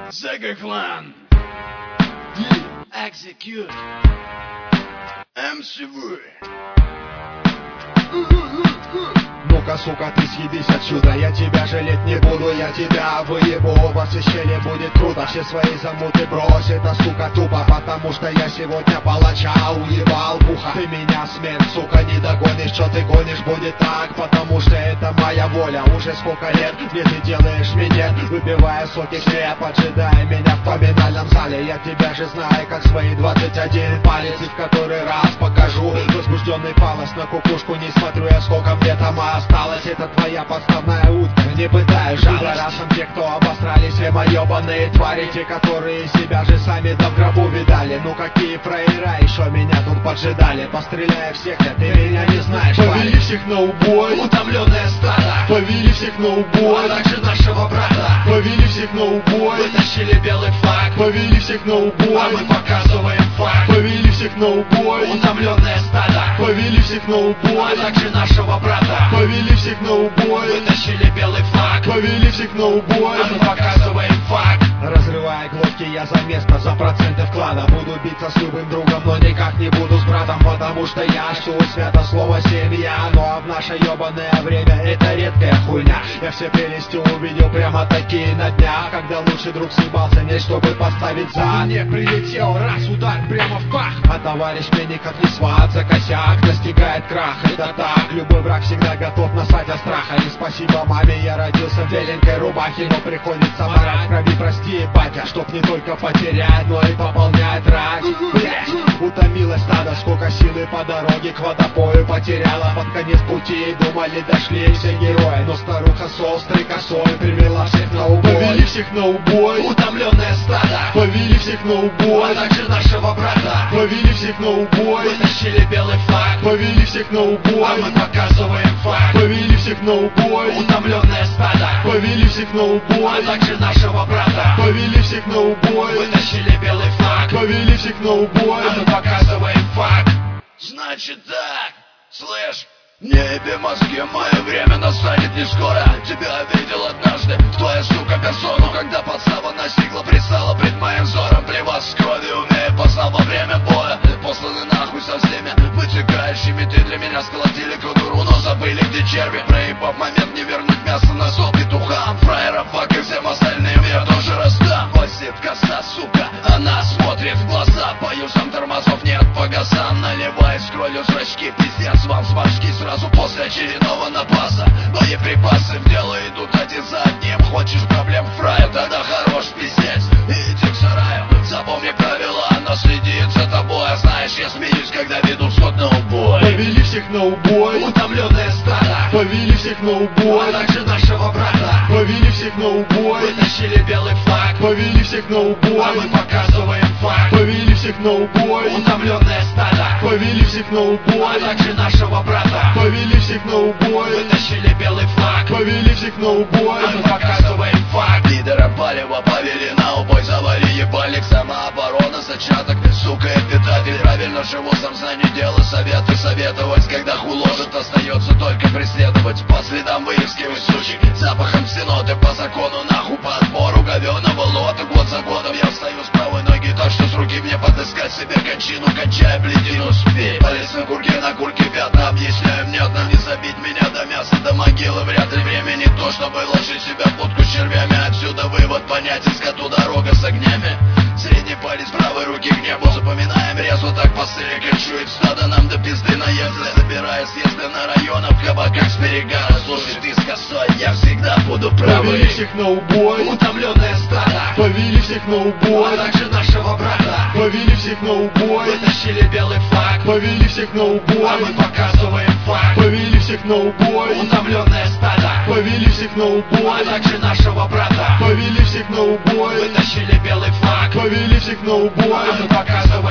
Zega Clan, Execute, MCV. Ну-ка, сука, ты съебись отсюда, я тебя жалеть не буду, я тебя выебу, во все щели будет круто, все свои замуты брось, это, сука, тупо, потому что я сегодня палача уебал в ухо. Ты меня, смерть, сука, не догонишь, что ты гонишь, будет так, потому что это моя воля. Уже сколько лет, где ты делаешь минет, выпивая соки все, поджидая меня в поминальном зале. Я тебя же знаю, как свои 21 палец, и в который раз покажу возбужденный палец на кукушку, не смотрю я, сколько мне там осталось. Это твоя подставная утка, не пытаюсь жалость. Те, кто обосрались, все моебаные твари, те, которые себя же сами да в гробу видали. Ну какие фраера еще меня тут поджидали, постреляя всех, да ты меня не знаешь. Повели всех на убой, утомленное стадо, повели всех на убой, а также нашего брата. Повели всех на убой, вытащили белый флаг, повели всех на убой, а мы показываем факт. Повели всех на убой, утомленное стадо, повели всех на убой, а также нашего брата. Повели всех на убой, вытащили белый флаг, повели всех на убой, а мы показываем факт. Разрывая глотки я за место, за проценты вклада. Буду биться с любым другом, но никак не буду с братом, потому что я жду свято слово семья. Ну а в наше ебаное время это редкая хуйня. Я все прелести увидел прямо такие на днях, когда лучший друг съебался не чтобы поставить за. Мне прилетел раз удар прямо в пах, а товарищ мне никак не сват за косяк, достигает крах. Это так, любой враг всегда готов насать от страха. И спасибо маме, я родился в беленькой рубахе, но приходится марать в крови, прости, батя, чтоб не только потерять, но и пополнять рать. Блять, утомилось стадо, сколько силы по дороге к водопою потеряла. Под конец пути думали, дошли все герои, но старуха с острой косой привела всех на убой. Повели всех на убой, утомленное стадо, повели всех на убой, а также нашего брата. Повели всех на убой, вытащили белый флаг, повели всех на убой, а мы показываем факт. Повели всех на убой, утомленное стадо, повели всех на убой, а также нашего брата. Повели всех на убой, вытащили белый флаг, повели всех на убой, а мы показываем факт. Значит так, слышь, не еби мозги, мое время настанет не скоро. Тебя видел однажды, твоя сука персону, когда подстава настигла, пристала пред моим взором. Плевать с кровью умею, познал во время боя, посланы нахуй со всеми вытекающими. Ты для меня сколотили кудуру, но забыли, где черви. Проебав момент, не вернуть мясо на стол петухам. Фраеров, фак и всем остальным я тоже раздам. Возит коса, сука, она смотрит в глаза. По юзам тормозов нет по газам, наливает с кровью зрачки. Пиздец вам с башки сразу после очередного напаса. Боеприпасы в дело идут один за одним. Хочешь проблем, фраер, тогда хорош пиздец. Иди к сараю, запомни правила, она следит за тобой. А знаешь, я смеюсь, когда ведут сход на убой. Повели всех на убой, утомленное стадо, повели всех на убой, а также нашего брата. Повели всех на убой, вытащили белый флаг, повели всех на убой, а мы показываем факт. Повели всех на убой, утомленное стадо, повели всех на убой, а также нашего брата. Повели всех на убой, вытащили белый флаг, повели всех на убой, а мы показываем факт. Лидера палева повели на убой, завали ебальник, самооборона, зачаток, сука и питатель. Правильно живу, сам знаю, не дело, советы советовать, когда хуложит, остается только преследовать. По следам выискивать сучек, запахом псиноты, по закону нахуй, по отбору говёного лота. Год за годом я встаю с правой ноги, так что с руки мне подыскать себе кончину, кончая бледину спей. Полез на курке, на курке пятна, объясняю внятно, не забить меня до мяса, до могилы. Вряд ли время не то, чтобы ложить себя в будку с червями. Отсюда вывод понятен, скоту дорога с огнями. Средний палец правой руки к небу, запоминаем резво, так посыле кочует стадо. Нам до пизды наезды, собирая съезды на районах, в кабаках с перегара. Слушай, ты с косой, я всегда буду правый. Повели всех на убой, утомленное стадо, повели всех на убой, а также нашего брата. Повели всех на убой, вытащили белый флаг, повели всех на убой, а мы показываем факт. Повели всех на убой, утомленное стадо, повели всех на убой, а также нашего брата. Повели всех на убой, вытащили белый флаг, повели всех на убой, а мы показываем